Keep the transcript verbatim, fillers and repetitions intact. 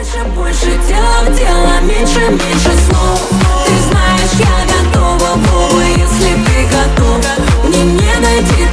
Больше, больше тела в тело, меньше, меньше слов. Ты знаешь, я готова, Вова, если ты готов. Мне не найти